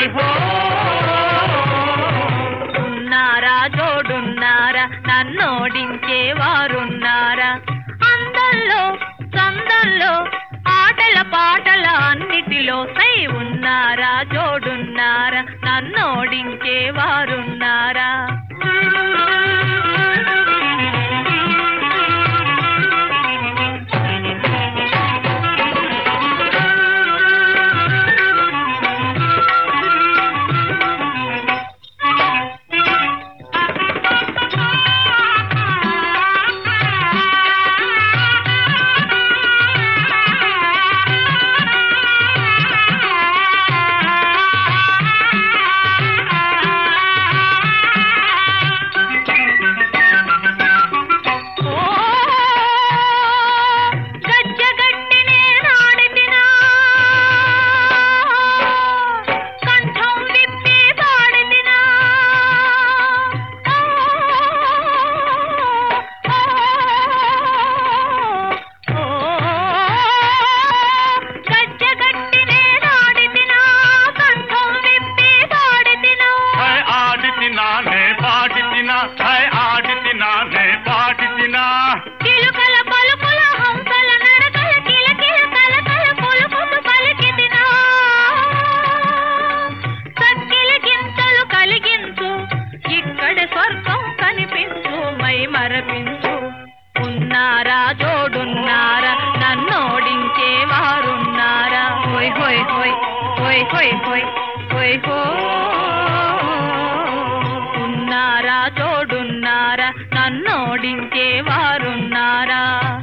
ఉన్నారా జోడున్నారా నన్నోడించేవారున్నారా అందల్లో సందల్లో ఆటల పాటల అన్నిటిలో సై ఉన్నారా జోడున్నారా నన్నోడించేవారున్నారా ఉన్నారా జోడున్నారా నన్నోడించేవారున్నారా హోయ్ హోయ్ హోయ్ హోయ్ హోయ్ హోయ్ హోయ్ హో ఉన్నారా జోడున్నారా నన్నోడించేవారున్నారా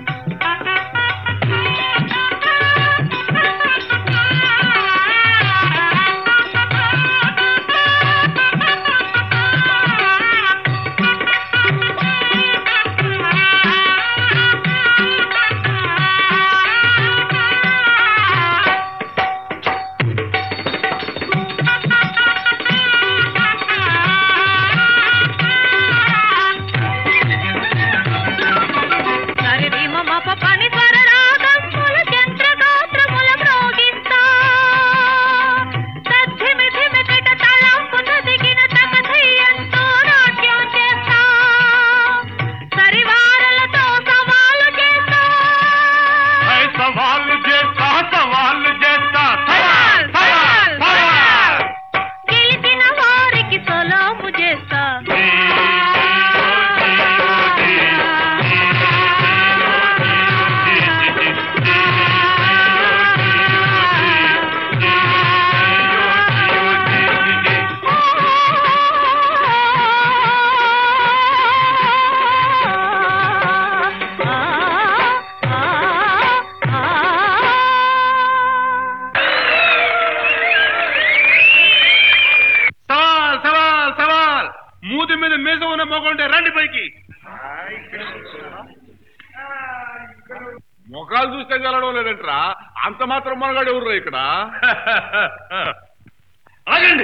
మొఖాలు చూస్తే గెలవడం లేదంటరా అంత మాత్రం మనగాడు ఎవరు ఇక్కడ ఆగండి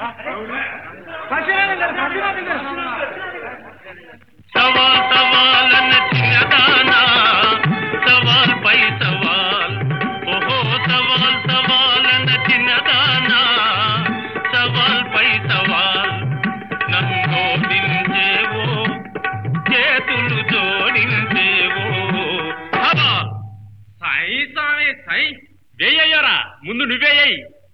సవాల్ సవాల్ అన్న చిన్నదానా సవాల్ పై సవాల్ ఓహో సవాల్ సవాల్ అన్న చిన్నదానా సవాల్ పై సవాల్ నన్ను దించేవో చేతులు జోడించేవో సై సామే సై వేయ్యారా ముందు నువ్వేయ్యి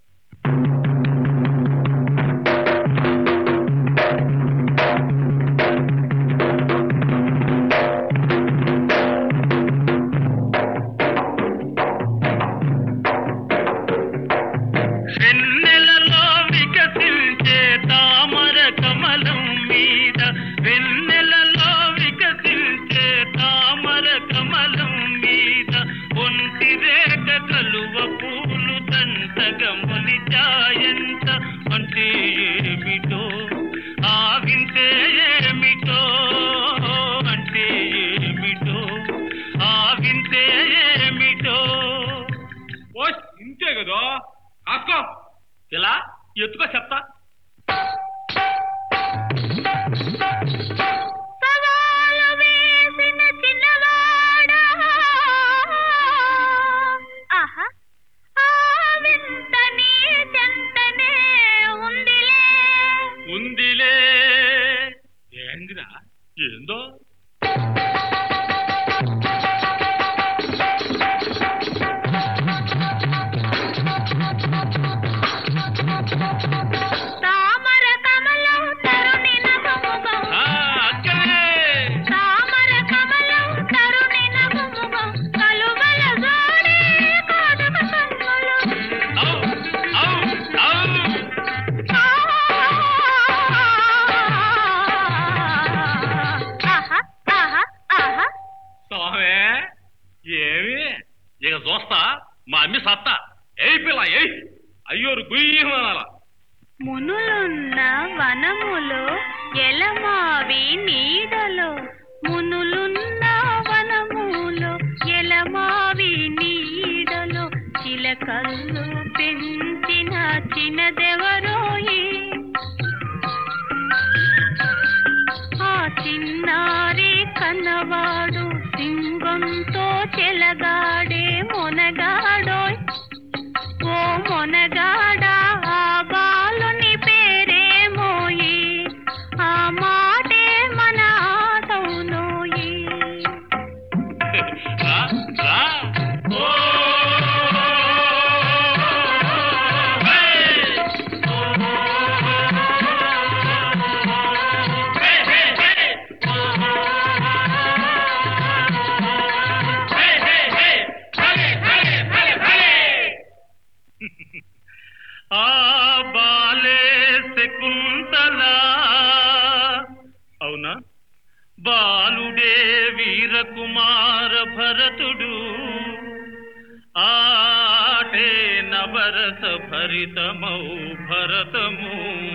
వెన్నెలలో వికసించే తామర కమలం మీద వెన్నెలలో వికసించే తామర కమలం మీద ఒంటి రేఖ కలువ పూలు దంతగా మొలిచాయంత అంటే ఏమిటో ఆవింతే ఏమిటో అంటే ఏమిటో ఆవింతే ఏమిటో ఓ ఇంతే కదా అక్కో ఇలా ఎత్తుకో చెప్తా వస్తా మా అమ్మి సత్తా ఏయ్ పిల్ల ఏయ్ అయ్యోరు గుయ్యమనాల మునులున్న వనములో ఎలమావి నీడలో మునులున్న వనములో ఎలమావి నీడలో చిలకల్లు పెంచిన చిన్నదెవరోయి ఆ చిన్నారి కన్నవాడు సింగంతో చెలగాడే మొనగాడోయ్ ఓ మొనగాడా ఆ బాలుని పేరేమోయి ఆ మాటే మన ఆటవునోయి రా రా ఓ ఆ బాలే శకుంతల అవునా బాలుడే వీరకుమార భరతుడు ఆటే నవరస భరితమౌ భరతము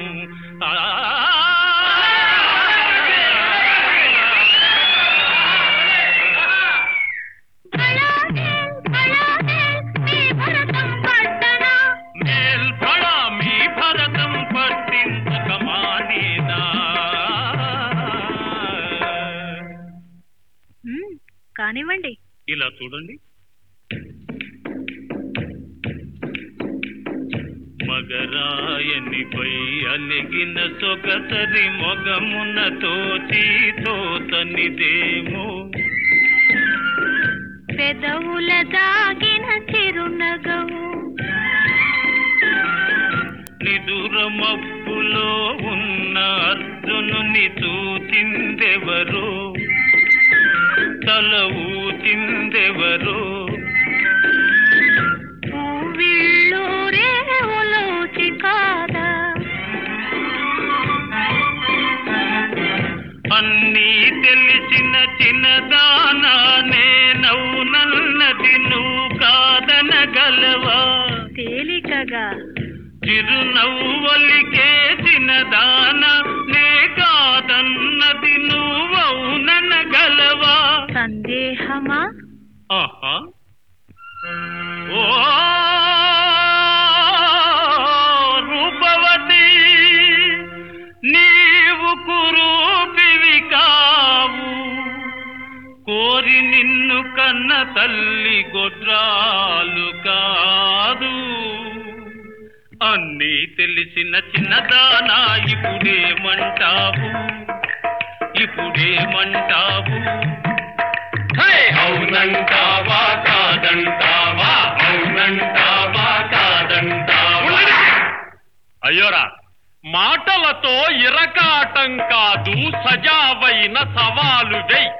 కానివ్వండి. ఇలా చూడండి. మగరాయనిపై అలిగిన సొగసరి మొగమున తోచనిదేమో పెదవుల దాగిన చిరునగవు నిదుర మబ్బులో ఉన్న అర్జునుని చూచిందెవరో తల ఊచిందెవరో వీళ్ళూరేవులోచి కాదా అన్నీ తెలిసిన చిన్నదానా నేనవునన్నది నువ్వు కాదనగలవా తేలికగా చిరునవ్వలికే చిన్నదాన నే కాదన్నది నువ్వవుననగలవా సందేహమా ఆహా ఓ రూపవతి నీవు కురూపివి కావు కోరి నిన్ను కన్న తల్లి గొడ్రాలు కాదు అన్నీ తెలిసిన చిన్నదానా ఇప్పుడేమంటావు అవునంటావా కాదంటావా అవునంటావా కాదంటావా అయ్యోరా మాటలతో ఇరకాటం కాదు సజావైన సవాలు వెయ్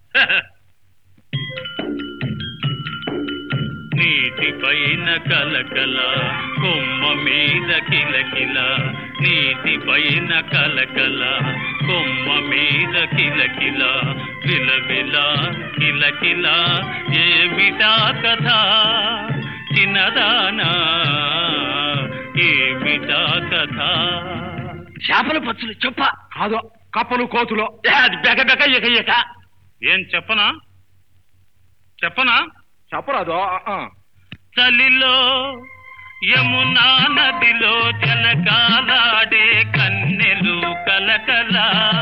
నీటి పైన కలకల కొమ్మ మీద కిలకిల నీటి పైన కలకల కొమ్మ మీద కిలకిల విలవిల కిలకిల ఏమిటా కథ చిన్నదానా ఏమిటా కథ చేపల పచ్చులు చెప్ప కాదు కప్పలు కోతులు అది బెక బెక ఎక ఎక ఏం చెప్పనా చెప్పరాదు చలిలో యమునా నదిలో జలకాలాడే కన్నెలు కలకల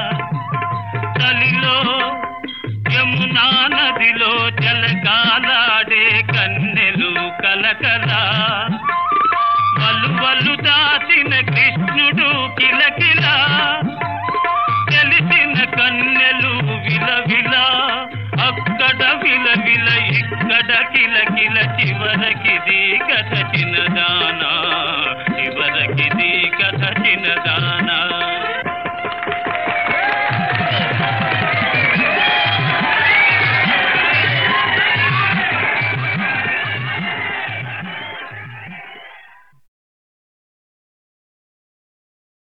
చలిలో యమునా నదిలో జలకాలాడే కన్నెలు కలకల వలువలు దాచిన కృష్ణుడు కిలకిల తెలిసిన కన్నెలు విలవిల అక్కడ విలవిల ఇక్కడ కిలకిల చివరకిది కథ చిన్నదానా